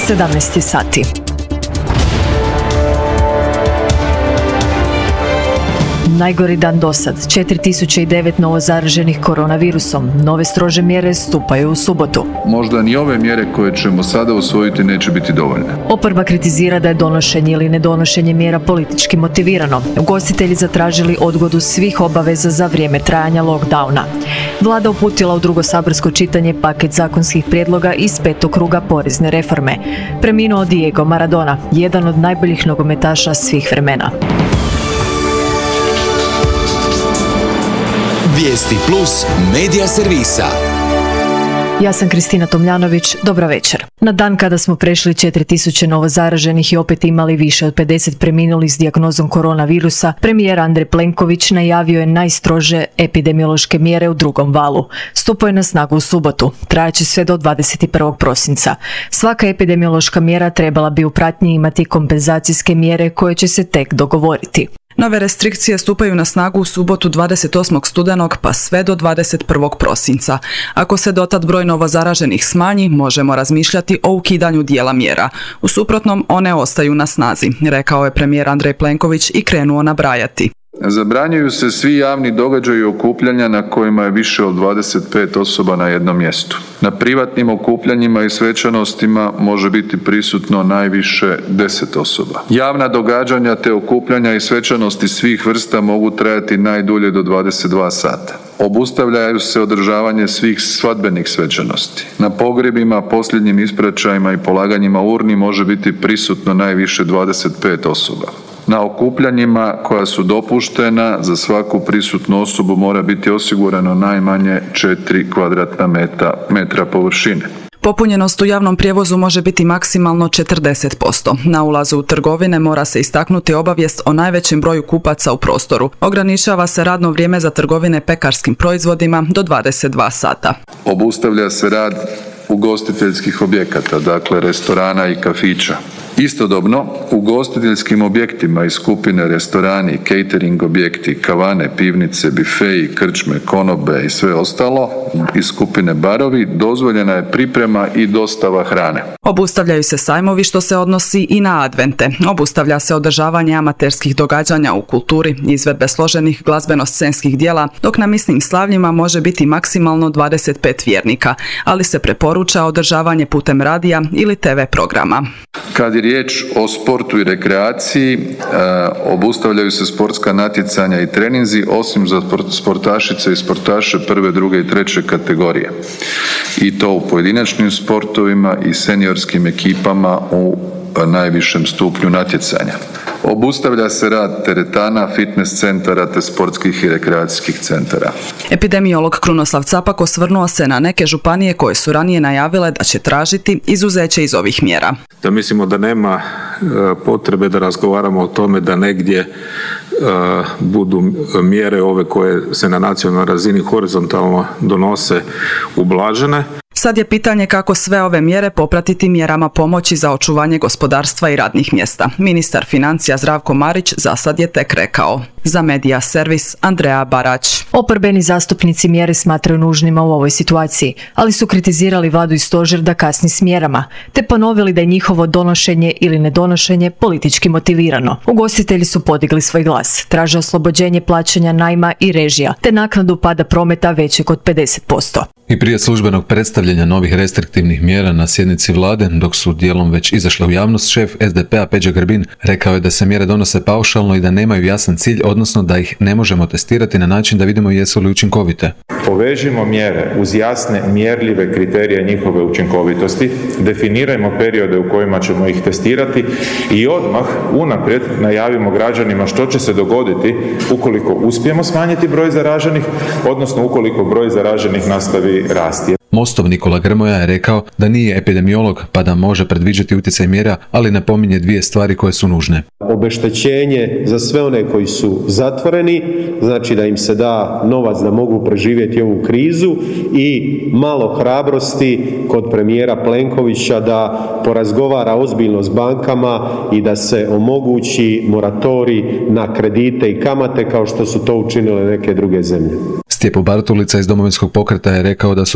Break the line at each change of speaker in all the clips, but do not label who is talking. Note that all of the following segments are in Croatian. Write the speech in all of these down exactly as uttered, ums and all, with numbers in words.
sedamnaest sati. Najgori dan dosad, četiri tisuće devet novo zaraženih koronavirusom. Nove strože mjere stupaju u subotu.
Možda ni ove mjere koje ćemo sada usvojiti neće biti dovoljne.
Oporba kritizira da je donošenje ili nedonošenje mjera politički motivirano. Ugostitelji zatražili odgodu svih obaveza za vrijeme trajanja lockdowna. Vlada uputila u drugo saborsko čitanje paket zakonskih prijedloga iz petog kruga porezne reforme. Preminuo Diego Maradona, jedan od najboljih nogometaša svih vremena.
Vijesti plus medija servisa.
Ja sam Kristina Tomljanović, dobro večer. Na dan kada smo prešli četiri tisuće novo zaraženih i opet imali više od pedeset preminulih s dijagnozom koronavirusa, premijer Andrej Plenković najavio je najstrože epidemiološke mjere u drugom valu. Stupio je na snagu u subotu, trajaće sve do dvadeset prvog prosinca. Svaka epidemiološka mjera trebala bi u pratnji imati kompenzacijske mjere koje će se tek dogovoriti.
Nove restrikcije stupaju na snagu u subotu dvadeset osmog studenog pa sve do dvadeset prvog prosinca. Ako se dotad broj novozaraženih smanji, možemo razmišljati o ukidanju dijela mjera. U suprotnom, one ostaju na snazi, rekao je premijer Andrej Plenković i krenuo nabrajati.
Zabranjuju se svi javni događaji i okupljanja na kojima je više od dvadeset pet osoba na jednom mjestu. Na privatnim okupljanjima i svečanostima može biti prisutno najviše deset osoba. Javna događanja te okupljanja i svečanosti svih vrsta mogu trajati najdulje do dvadeset dva sata. Obustavljaju se održavanje svih svadbenih svečanosti. Na pogrebima, posljednjim ispraćajima i polaganjima urni može biti prisutno najviše dvadeset pet osoba. Na okupljanjima koja su dopuštena za svaku prisutnu osobu mora biti osigurano najmanje četiri kvadratna metra, metra površine.
Popunjenost u javnom prijevozu može biti maksimalno četrdeset posto. Na ulazu u trgovine mora se istaknuti obavijest o najvećem broju kupaca u prostoru. Ograničava se radno vrijeme za trgovine pekarskim proizvodima do dvadeset dva sata.
Obustavlja se rad ugostiteljskih objekata, dakle restorana i kafića. Istodobno, ugostiteljskim objektima iz skupine restorani, catering objekti, kavane, pivnice, bifeji, krčme, konobe i sve ostalo iz skupine barovi dozvoljena je priprema i dostava hrane.
Obustavljaju se sajmovi što se odnosi i na advente. Obustavlja se održavanje amaterskih događanja u kulturi, izvedbe složenih glazbeno-scenskih dijela, dok na misnim slavljima može biti maksimalno dvadeset pet vjernika, ali se preporuča održavanje putem radija ili te ve programa.
Kad je riječ o sportu i rekreaciji, e, obustavljaju se sportska natjecanja i treninzi, osim za sportašice i sportaše prve, druge i treće kategorije. I to u pojedinačnim sportovima i seniorskim ekipama u najvišem stupnju natjecanja. Obustavlja se rad teretana, fitness centara te sportskih i rekreacijskih centara.
Epidemiolog Krunoslav Capak osvrnuo se na neke županije koje su ranije najavile da će tražiti izuzeće iz ovih mjera.
Da mislimo da nema potrebe da razgovaramo o tome da negdje budu mjere ove koje se na nacionalnoj razini horizontalno donose ublažene.
Sad je pitanje kako sve ove mjere popratiti mjerama pomoći za očuvanje gospodarstva i radnih mjesta. Ministar financija Zdravko Marić za sad je tek rekao. Za Medija servis Andreja Barać.
Oporbeni zastupnici mjere smatraju nužnima u ovoj situaciji, ali su kritizirali vladu i stožer da kasni s mjerama, te ponovili da je njihovo donošenje ili nedonošenje politički motivirano. Ugostitelji su podigli svoj glas, traže oslobođenje plaćanja najma i režija, te naknadu pada prometa većeg od pedeset posto.
I prije službenog predstavljanja novih restriktivnih mjera na sjednici vlade, dok su dijelom već izašle u javnost, šef es de pe a Peđa Grbin rekao je da se mjere donose paušalno i da nemaju jasan cilj, odnosno da ih ne možemo testirati na način da vidimo jesu li učinkovite.
Povežimo mjere uz jasne, mjerljive kriterije njihove učinkovitosti, definirajmo periode u kojima ćemo ih testirati i odmah unaprijed najavimo građanima što će se dogoditi ukoliko uspijemo smanjiti broj zaraženih, odnosno ukoliko broj zaraženih nastavi rasti.
Mostov Nikola Grmoja je rekao da nije epidemiolog pa da može predviđati utjecaj mjera, ali napominje dvije stvari koje su nužne.
Obeštećenje za sve one koji su zatvoreni, znači da im se da novac da mogu preživjeti ovu krizu, i malo hrabrosti kod premijera Plenkovića da porazgovara ozbiljno s bankama i da se omogući moratorij na kredite i kamate kao što su to učinile neke druge zemlje.
Stjepo Bartulica iz Domovinskog pokreta je rekao da su premijer i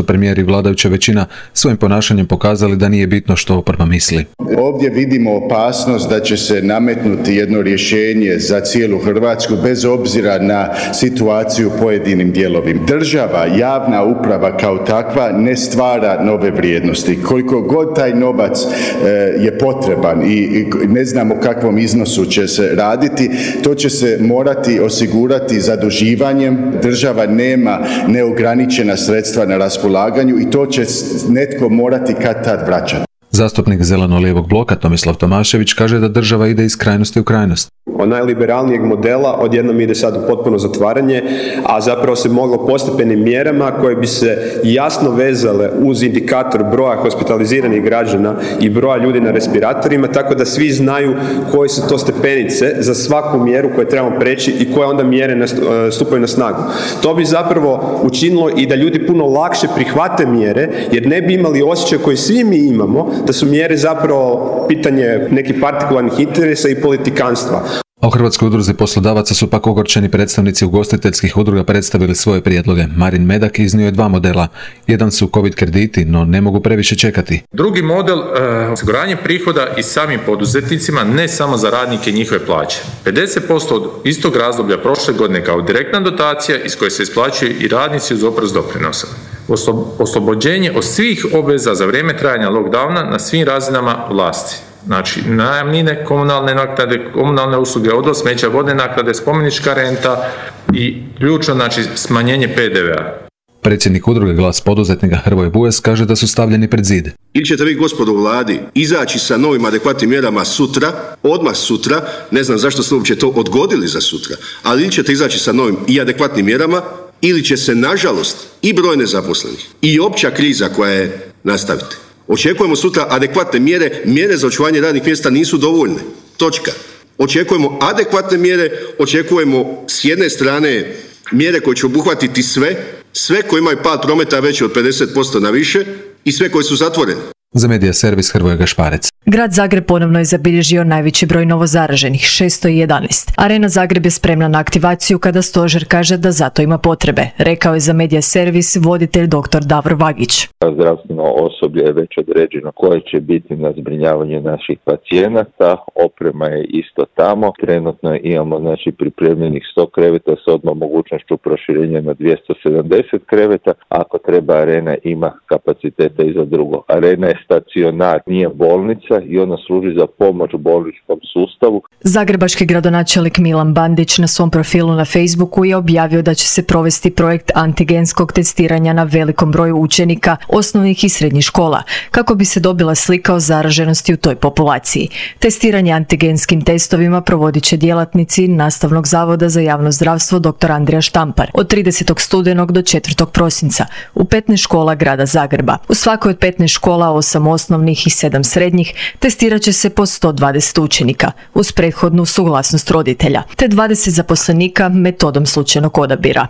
vladajuća većina svojim ponašanjem pokazali da nije bitno što oporba misli.
Ovdje vidimo opasnost da će se nametnuti jedno rješenje za cijelu Hrvatsku bez obzira na situaciju u pojedinim dijelovima. Država, javna uprava kao takva ne stvara nove vrijednosti. Koliko god taj novac e, je potreban i, i ne znamo o kakvom iznosu će se raditi, to će se morati osigurati zaduživanjem. Država nema neograničena sredstva na raspolaganju i to će netko morati kad tad vraćati.
Zastupnik zeleno-lijevog bloka Tomislav Tomašević kaže da država ide iz krajnosti u krajnost.
Od najliberalnijeg modela odjednom ide sad u potpuno zatvaranje, a zapravo se moglo postepenim mjerama koje bi se jasno vezale uz indikator broja hospitaliziranih građana i broja ljudi na respiratorima, tako da svi znaju koje su to stepenice za svaku mjeru koje trebamo preći i koje onda mjere stupaju na snagu. To bi zapravo učinilo i da ljudi puno lakše prihvate mjere, jer ne bi imali osjećaj koji svi mi imamo, da su mjere zapravo pitanje nekih partikularnih interesa i politikanstva.
A u Hrvatskoj udruzi poslodavaca su pak ogorčeni predstavnici ugostiteljskih udruga predstavili svoje prijedloge. Marin Medak iznio je dva modela. Jedan su covid krediti, no ne mogu previše čekati.
Drugi model, e, osiguranje prihoda i samim poduzetnicima, ne samo za radnike i njihove plaće. pedeset posto od istog razdoblja prošle godine kao direktna dotacija iz koje se isplaćuju i radnici uz oprost doprinosa. Oslobođenje od svih obveza za vrijeme trajanja lockdowna na svim razinama vlasti. Znači, najamnine, komunalne naknade, komunalne usluge, odvoz smeća, vodne naknade, spomenička renta i ključno, znači, smanjenje pe de ve a.
Predsjednik udruge Glas poduzetnika Hrvoje Bujes kaže da su stavljeni pred zid.
Ili ćete vi, gospodo u vladi, izaći sa novim adekvatnim mjerama sutra, odmah sutra, ne znam zašto ste uopće to odgodili za sutra, ali ili ćete izaći sa novim i adekvatnim mjerama, ili će se, nažalost, i broj nezaposlenih i opća kriza koja je nastaviti. Očekujemo sutra adekvatne mjere, mjere za očuvanje radnih mjesta nisu dovoljne. Točka. Očekujemo adekvatne mjere, očekujemo s jedne strane mjere koje će obuhvatiti sve, sve koji imaju pad prometa veći od pedeset posto na više i sve koji su zatvoreni.
Za Medija servis Hrvoje Gašparec.
Grad Zagreb ponovno je zabilježio najveći broj novozaraženih, šesto jedanaest. Arena Zagreb je spremna na aktivaciju kada stožer kaže da zato ima potrebe, rekao je za Medija servis voditelj doktor Davor Vagić.
Zdravstveno osoblje je već određeno koje će biti na zbrinjavanju naših pacijenata, oprema je isto tamo. Trenutno imamo znači pripremljenih sto kreveta s odmah mogućnošću proširenja na dvjesto sedamdeset kreveta. Ako treba, arena ima kapaciteta i za drugo. Arena je stacionar, nije bolnica i ona služi za pomoć bolničkom sustavu.
Zagrebački gradonačelnik Milan Bandić na svom profilu na Facebooku je objavio da će se provesti projekt antigenskog testiranja na velikom broju učenika osnovnih i srednjih škola, kako bi se dobila slika o zaraženosti u toj populaciji. Testiranje antigenskim testovima provodit će djelatnici Nastavnog zavoda za javno zdravstvo dr. Andrija Štampar od tridesetog studenog do četvrtog prosinca u petnaest škola grada Zagreba. U svakoj od petnaest škola, osam osnovnih i sedam srednjih, testirat će se po sto dvadeset učenika uz prethodnu suglasnost roditelja, te dvadeset zaposlenika metodom slučajnog odabira.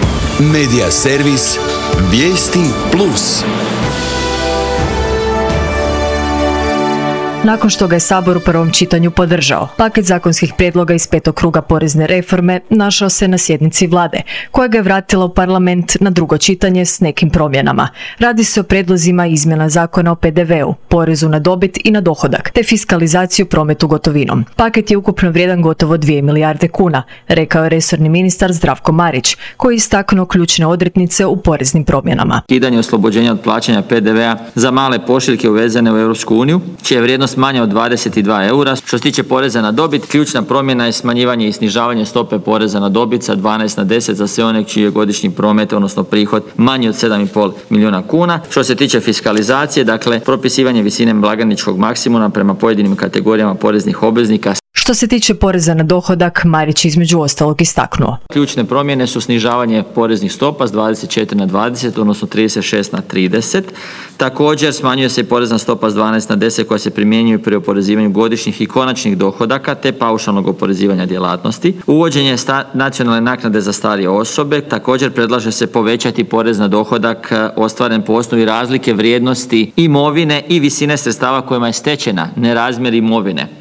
Medija servis Vijesti Plus.
Nakon što ga je Sabor u prvom čitanju podržao, paket zakonskih prijedloga iz petog kruga porezne reforme našao se na sjednici vlade, koja ga je vratila u parlament na drugo čitanje s nekim promjenama. Radi se o prijedlozima izmjena zakona o pe de ve u, porezu na dobit i na dohodak, te fiskalizaciju prometu gotovinom. Paket je ukupno vrijedan gotovo dvije milijarde kuna, rekao je resorni ministar Zdravko Marić, koji je istaknuo ključne odrednice u poreznim promjenama.
Ukidanje oslobođenja od plaćanja pe de ve a za male pošiljke uvezene u Europsku uniju, čija je vrijednost manja od dvadeset dva eura. Što se tiče poreza na dobit, ključna promjena je smanjivanje i snižavanje stope poreza na dobit sa dvanaest na deset za sve one čiji je godišnji promet, odnosno prihod manji od sedam i pol milijuna kuna. Što se tiče fiskalizacije, dakle, propisivanje visine blagajničkog maksimuma prema pojedinim kategorijama poreznih obveznika.
Što se tiče poreza na dohodak, Marić između ostalog istaknuo.
Ključne promjene su snižavanje poreznih stopa s dvadeset četiri na dvadeset, odnosno trideset šest na trideset. Također smanjuje se i porezna stopa s dvanaest na deset koja se primjenjuje pri oporezivanju godišnjih i konačnih dohodaka te paušalnog oporezivanja djelatnosti. Uvođenje sta- nacionalne naknade za starije osobe. Također predlaže se povećati porez na dohodak ostvaren po osnovi razlike vrijednosti imovine i visine sredstava kojima je stečena nerazmjer imovine.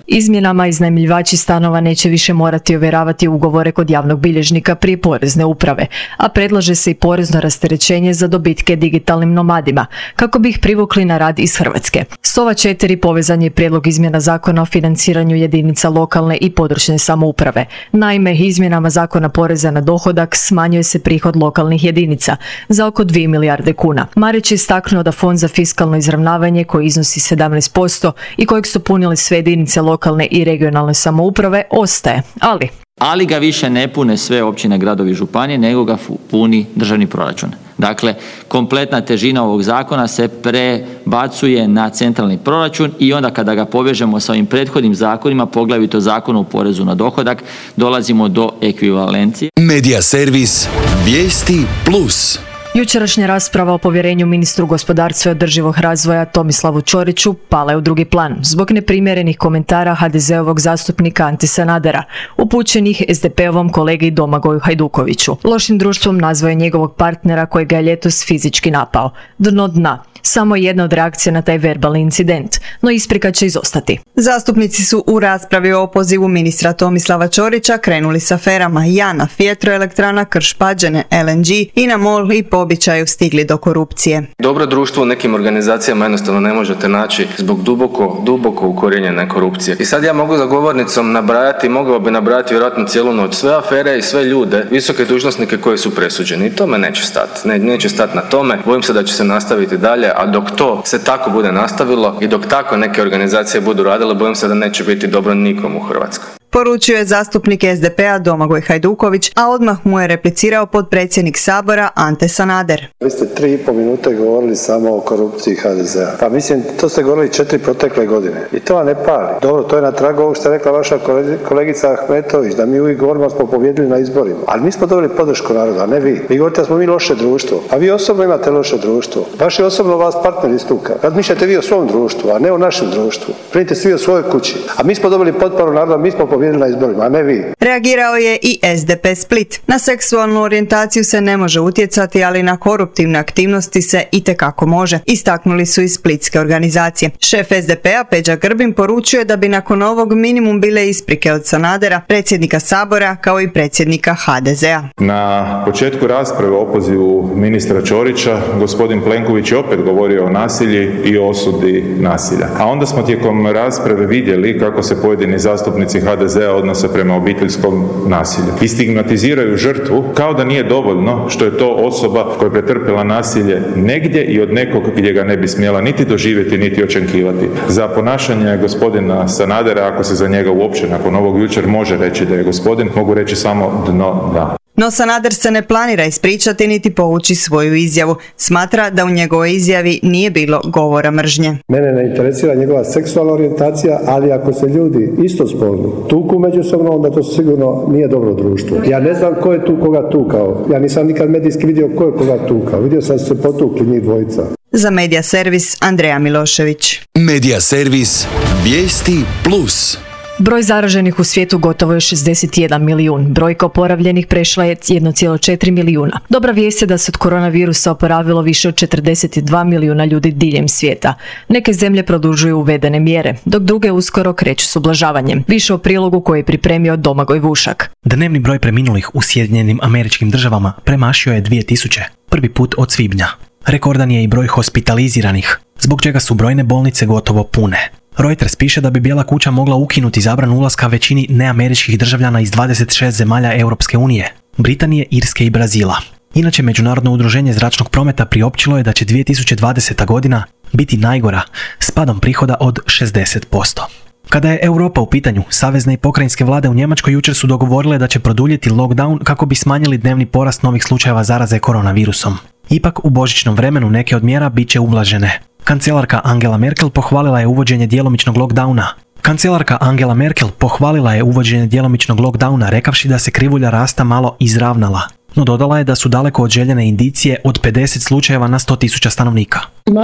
Izmjenama iznajmljivači stanova neće više morati ovjeravati ugovore kod javnog bilježnika prije porezne uprave, a predlaže se i porezno rasterećenje za dobitke digitalnim nomadima, kako bi ih privukli na rad iz Hrvatske. S ova četiri povezan je prijedlog izmjena zakona o financiranju jedinica lokalne i područne samouprave. Naime, izmjenama zakona poreza na dohodak smanjuje se prihod lokalnih jedinica za oko dvije milijarde kuna. Marić je istaknuo da Fond za fiskalno izravnavanje, koji iznosi sedamnaest posto i kojeg su punile sve jedinice lokalne i regionalne samouprave, ostaje, ali...
Ali ga više ne pune sve općine, gradovi i županije, nego ga puni državni proračun. Dakle, kompletna težina ovog zakona se prebacuje na centralni proračun i onda kada ga povežemo sa ovim prethodnim zakonima, poglavito Zakonu o porezu na dohodak, dolazimo do ekvivalencije.
Medija servis Vijesti plus.
Jučerašnja rasprava o povjerenju ministru gospodarstva i održivog razvoja Tomislavu Ćoriću pala je u drugi plan zbog neprimjerenih komentara ha de zeovog zastupnika Ante Sanadera, upućenih es de pe-ovom kolegi Domagoju Hajdukoviću. Lošim društvom nazvao je njegovog partnera koji ga je ljetos fizički napao. Dno dna. Samo jedna od reakcija na taj verbalni incident, no isprika će izostati.
Zastupnici su u raspravi o opozivu ministra Tomislava Ćorića krenuli s aferama JANAF, vjetroelektrana, Krš-Pađene, el en ge, INA MOL i po običaju stigli do korupcije.
Dobro društvo u nekim organizacijama jednostavno ne možete naći zbog duboko, duboko ukorijenjene korupcije. I sad ja mogu za govornicom nabrajati, mogao bi nabrajati vjerojatno cijelu noć sve afere i sve ljude, visoke dužnosnike koji su presuđeni. I tome neće stati. Ne, neće stati na tome. Bojim se da će se nastaviti dalje. A dok to se tako bude nastavilo i dok tako neke organizacije budu radile, bojim se da neće biti dobro nikom u Hrvatskoj.
Poručio je zastupnik es de pe-a Domagoj Hajduković, a odmah mu je replicirao potpredsjednik Sabora Ante Sanader.
Vi ste tri i pol minute govorili samo o korupciji ha de zea. Pa mislim, to ste govorili četiri protekle godine. I to vam ne pali. Dobro, to je na tragu ovog što je rekla vaša kolegica Ahmetović, da mi uvijek govorimo smo pobjedili na izborima. Ali mi smo dobili podršku naroda, a ne vi. Vi govorite da smo mi loše društvo. A vi osobno imate loše društvo. Baš je osobno vas partner istuka. Razmišljate vi o svom društvu, a ne o našem društvu. Brinite svi o svojoj kući. A mi smo dobili potporu naroda, mi smo na izborima, a ne vi.
Reagirao je i es de pe Split. Na seksualnu orijentaciju se ne može utjecati, ali na koruptivne aktivnosti se itekako može, istaknuli su iz splitske organizacije. Šef es de pe-a Peđa Grbin poručuje da bi nakon ovog minimum bile isprike od Sanadera, predsjednika Sabora, kao i predsjednika ha de zea.
Na početku rasprave o opozivu ministra Ćorića, gospodin Plenković je opet govorio o nasilji i o osudi nasilja. A onda smo tijekom rasprave vidjeli kako se pojedini zastupnici ha de zea odnose prema obiteljskom nasilju. I stigmatiziraju žrtvu kao da nije dovoljno što je to osoba koja je pretrpjela nasilje negdje i od nekog gdje ga ne bi smjela niti doživjeti, niti očekivati. Za ponašanje gospodina Sanadera, ako se za njega uopće nakon ovog jučer može reći da je gospodin, mogu reći samo dno da.
No Sanader se ne planira ispričati niti povući svoju izjavu. Smatra da u njegovoj izjavi nije bilo govora mržnje.
Mene ne interesira njegova seksualna orijentacija, ali ako se ljudi istospolni tuku međusobno, onda to sigurno nije dobro društvo. Ja ne znam ko je tu koga tukao. Ja nisam nikad medijski vidio ko je koga tukao. Vidio sam se potukli njih dvojica.
Za Medija servis Andreja Milošević.
Medija servis Vijesti plus.
Broj zaraženih u svijetu gotovo je šezdeset jedan milijun. Brojka oporavljenih prešla je jedan zarez četiri milijuna. Dobra vijest je da se od koronavirusa oporavilo više od četrdeset dva milijuna ljudi diljem svijeta. Neke zemlje produžuju uvedene mjere, dok druge uskoro kreću s ublažavanjem. Više o prilogu koji je pripremio Domagoj Vušak.
Dnevni broj preminulih u Sjedinjenim Američkim Državama premašio je dvije tisuće, prvi put od svibnja. Rekordan je i broj hospitaliziranih, zbog čega su brojne bolnice gotovo pune. Reuters piše da bi Bijela kuća mogla ukinuti zabranu ulaska većini neameričkih državljana iz dvadeset šest zemalja Europske unije, Britanije, Irske i Brazila. Inače, Međunarodno udruženje zračnog prometa priopćilo je da će dvije tisuće dvadeseta godina biti najgora, s padom prihoda od šezdeset posto. Kada je Europa u pitanju, savezne i pokrajinske vlade u Njemačkoj jučer su dogovorile da će produljiti lockdown kako bi smanjili dnevni porast novih slučajeva zaraze koronavirusom. Ipak, u božićnom vremenu neke od mjera bit će ublažene. Kancelarka Angela Merkel pohvalila je uvođenje djelomičnog lockdowna. Kancelarka Angela Merkel pohvalila je uvođenje djelomičnog lockdowna rekavši da se krivulja rasta malo izravnala. No dodala je da su daleko od željene indicije od pedeset slučajeva na sto tisuća stanovnika.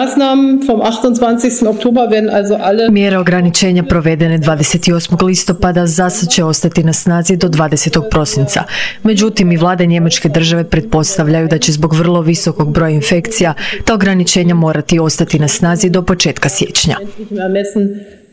Mjere ograničenja provedene dvadeset osmog listopada zasad će ostati na snazi do dvadesetog prosinca. Međutim, i vlade Njemačke države pretpostavljaju da će zbog vrlo visokog broja infekcija ta ograničenja morati ostati na snazi do početka siječnja.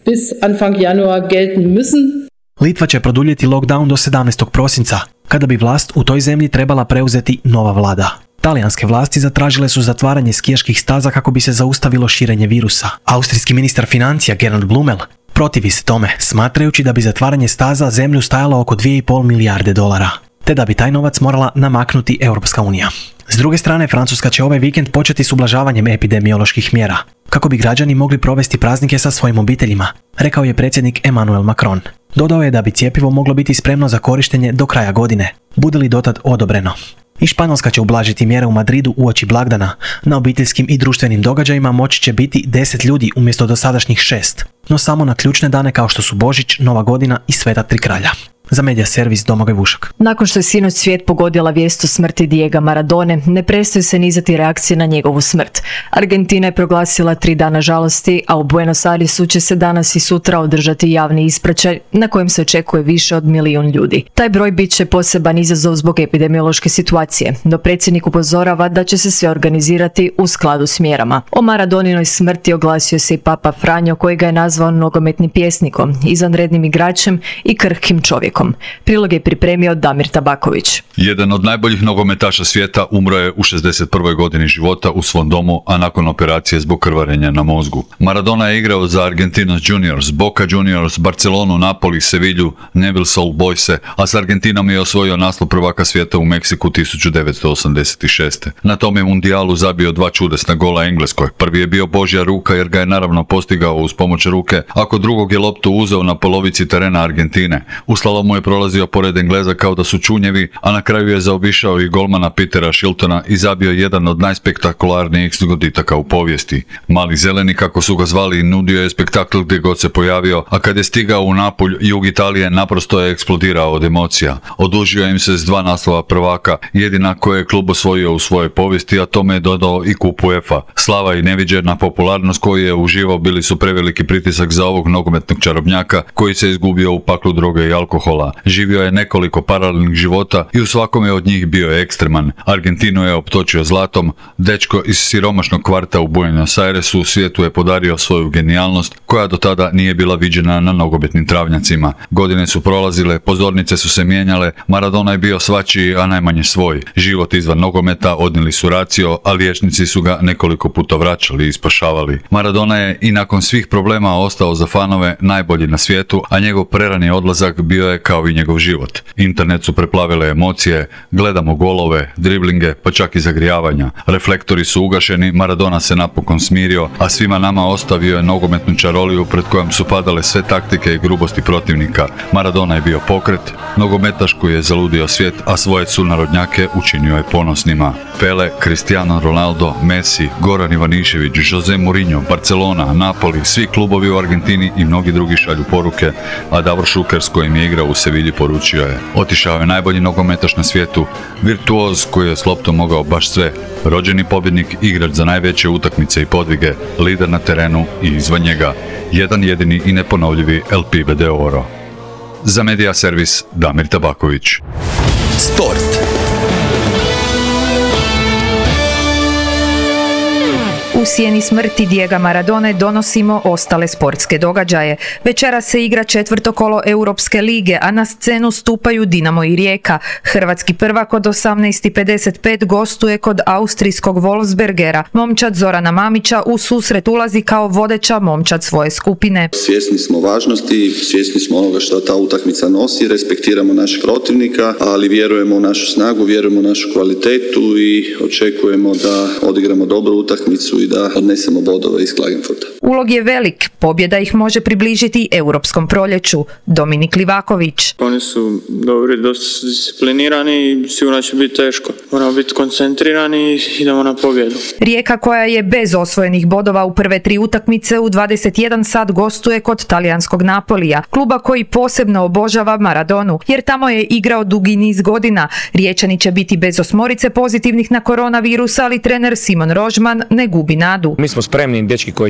bis Anfang Januar gelten müssen.
Litva će produljiti lockdown do sedamnaestog prosinca, kada bi vlast u toj zemlji trebala preuzeti nova vlada. Talijanske vlasti zatražile su zatvaranje skijaških staza kako bi se zaustavilo širenje virusa. Austrijski ministar financija Gernot Blumel protivi se tome, smatrajući da bi zatvaranje staza zemlju stajalo oko dvije i pol milijarde dolara, te da bi taj novac morala namaknuti Europska unija. S druge strane, Francuska će ovaj vikend početi s ublažavanjem epidemioloških mjera, kako bi građani mogli provesti praznike sa svojim obiteljima, rekao je predsjednik Emmanuel Macron. Dodao je da bi cjepivo moglo biti spremno za korištenje do kraja godine, bude li dotad odobreno. I Španjolska će ublažiti mjere u Madridu uoči blagdana. Na obiteljskim i društvenim događajima moći će biti deset ljudi umjesto dosadašnjih šest, no samo na ključne dane kao što su Božić, Nova godina i Sveta tri kralja. Za Medija servis Domagoj Vušak.
Nakon što je sinoć svijet pogodila vijest o smrti Diega Maradone, ne prestaju se nizati reakcije na njegovu smrt. Argentina je proglasila tri dana žalosti, a u Buenos Airesu će se danas i sutra održati javni ispraćaj na kojem se očekuje više od milijun ljudi. Taj broj bit će poseban izazov zbog epidemiološke situacije, no predsjednik upozorava da će se sve organizirati u skladu s mjerama. O Maradoninoj smrti oglasio se i Papa Franjo, koji ga je nazvao nogometnim pjesnikom, izvanrednim igračem i krhkim čovjekom. Prilog je pripremio Damir Tabaković.
Jedan od najboljih nogometaša svijeta umro je u šezdeset prvoj godini života u svom domu, a nakon operacije zbog krvarenja na mozgu. Maradona je igrao za Argentinos Juniors, Boca Juniors, Barcelonu, Napoli, Sevilju, Newell's Old Boyse, a s Argentinom je osvojio naslov prvaka svijeta u Meksiku tisuću devetsto osamdeset šeste. Na tom je mundijalu zabio dva čudesna gola Engleskoj. Prvi je bio Božja ruka jer ga je naravno postigao uz pomoć ruke, a kod drugog je loptu uzeo na polovici terena Argentine. U slalomu je prolazio pored Engleza kao da su čunjevi, a na kraju je zaobišao i golmana Petera Shiltona i zabio jedan od najspektakularnijih zgoditaka u povijesti. Mali zeleni, kako su ga zvali, nudio je spektakl gdje god se pojavio, a kad je stigao u Napulj, jug Italije, naprosto je eksplodirao od emocija. Odužio im se s dva naslova prvaka, jedina koje je klub osvojio u svojoj povijesti, a tome je dodao i kup UEFA. Slava i neviđena popularnost koju je uživao bili su preveliki pritisak za ovog nogometnog čarobnjaka koji se izgubio u paklu droge i alkohola. Živio je nekoliko paralelnih života i u svakome od njih bio je ekstreman. Argentinu je optočio zlatom, dečko iz siromašnog kvarta u Buenos Airesu svijetu je podario svoju genijalnost koja do tada nije bila viđena na nogometnim travnjacima. Godine su prolazile, pozornice su se mijenjale, Maradona je bio svačiji, a najmanje svoj. Život izvan nogometa odnijeli su racio, a liječnici su ga nekoliko puta vraćali i spašavali. Maradona je i nakon svih problema ostao za fanove najbolji na svijetu, a njegov prerani odlazak bio je kao i njegov život. Internet su preplavile emocije, gledamo golove, driblinge, pa čak i zagrijavanja. Reflektori su ugašeni, Maradona se napokon smirio, a svima nama ostavio je nogometnu čaroliju pred kojom su padale sve taktike i grubosti protivnika. Maradona je bio pokret, nogometaš koji je zaludio svijet, a svoje sunarodnjake učinio je ponosnima. Pele, Cristiano Ronaldo, Messi, Goran Ivanišević, Jose Mourinho, Barcelona, Napoli, svi klubovi u Argentini i mnogi drugi šalju poruke, a Davor Šuker s kojim je igrao u Sevilji poručio je: otišao je najbolji nogometaš na svijetu, virtuoz koji je s loptom mogao baš sve, rođeni pobjednik, igrač za najveće utakmice i podvige, lider na terenu i izvan njega, jedan jedini i neponovljivi El Pibe de Oro. Za Medija servis Damir Tabaković.
Sport.
U sjeni smrti Diega Maradone donosimo ostale sportske događaje. Večeras se igra četvrto kolo Europske lige, a na scenu stupaju Dinamo i Rijeka. Hrvatski prvak od osamnaest i pedeset pet gostuje kod austrijskog Wolfsbergera. Momčad Zorana Mamića u susret ulazi kao vodeća momčad svoje skupine.
Svjesni smo važnosti, svjesni smo onoga što ta utakmica nosi, respektiramo našeg protivnika, ali vjerujemo u našu snagu, vjerujemo u našu kvalitetu i očekujemo da odigramo dobru utakmicu i da odnesemo bodove iz Klagenfurta.
Ulog je velik, pobjeda ih može približiti europskom proljeću. Dominik Livaković.
Oni su dobri, dosta su disciplinirani i sigurno će biti teško. Moramo biti koncentrirani i idemo na pobjedu.
Rijeka, koja je bez osvojenih bodova u prve tri utakmice, u dvadeset jedan sat gostuje kod talijanskog Napolija, kluba koji posebno obožava Maradonu, jer tamo je igrao dugi niz godina. Riječani će biti bez osmorice pozitivnih na koronavirus, ali trener Simon Rožman ne gubi nadu.
Mi smo spremni, dečki koji će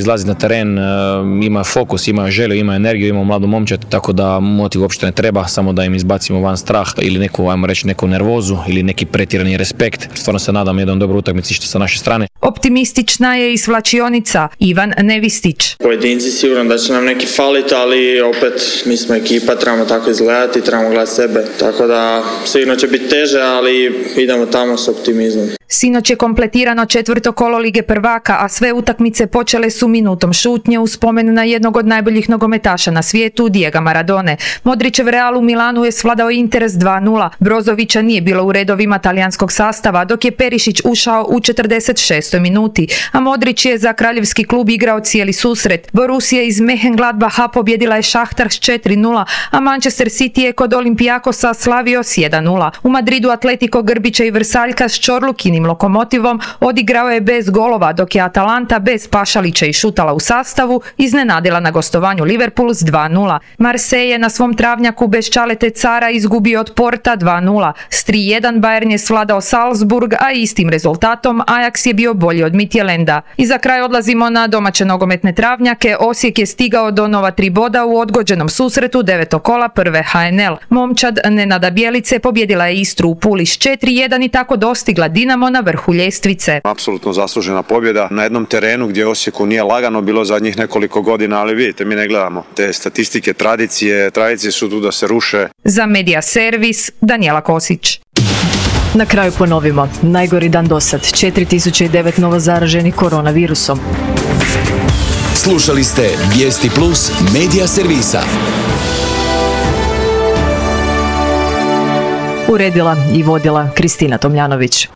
izlaziti na teren, ima fokus, ima želju, ima energiju, ima mladu momčad, tako da motiv uopšte ne treba, samo da im izbacimo van strah ili neku, ajmo reći, neku nervozu ili neki pretjerani respekt. Stvarno se nadam jednom dobroj utakmici što sa naše strane.
Optimistična je i svlačionica Ivan Nevistić.
Pojedinci sigurno da će nam neki faliti, ali opet mi smo ekipa, trebamo tako izgledati, trebamo gledati sebe. Tako da sigurno će biti teže, ali idemo tamo s optimizmom.
Sinoć je kompletirano četvrto kolo Lige prvaka, a sve utakmice počele su minutom šutnje u spomen na jednog od najboljih nogometaša na svijetu, Diega Maradone. Modrićev Real u Milanu je svladao Interes dva nula. Brozovića nije bilo u redovima talijanskog sastava, dok je Perišić ušao u četrdeset šestoj minuti, a Modrić je za kraljevski klub igrao cijeli susret. Borussia iz Mönchengladbacha pobjedila je Šahtar s četiri nula, a Manchester City je kod Olympiakosa slavio s jedan nula. U Madridu Atletico Grbića i Vrsaljka s Čorlukinim Lokomotivom odigrao je bez golova, dok je Atalanta bez Pašalića i Šutala u sastavu iznenadila na gostovanju Liverpool s dva nula. Marseille je na svom travnjaku bez Čalete Cara izgubio od Porta dva nula. S tri jedan Bayern je svladao Salzburg, a istim rezultatom Ajax je bio bolji od Midtjylanda. I za kraj odlazimo na domaće nogometne travnjake. Osijek je stigao do nova tri boda u odgođenom susretu devetog kola prve H N L. Momčad Nenada Bjelice pobjedila je Istru u Puli s četiri jedan i tako dostigla Dinamo na vrhu ljestvice.
Apsolutno zaslužena pobjeda na jednom terenu gdje Osijeku nije lagano bilo zadnjih nekoliko godina, ali vidite, mi ne gledamo te statistike, tradicije, tradicije su tu da se ruše.
Za Medija Servis, Danijela Kosić.
Na kraju ponovimo, najgori dan dosad, četiri tisuće devet novo zaraženih koronavirusom.
Slušali ste Vijesti Plus Medija Servisa.
Uredila i vodila Kristina Tomljanović.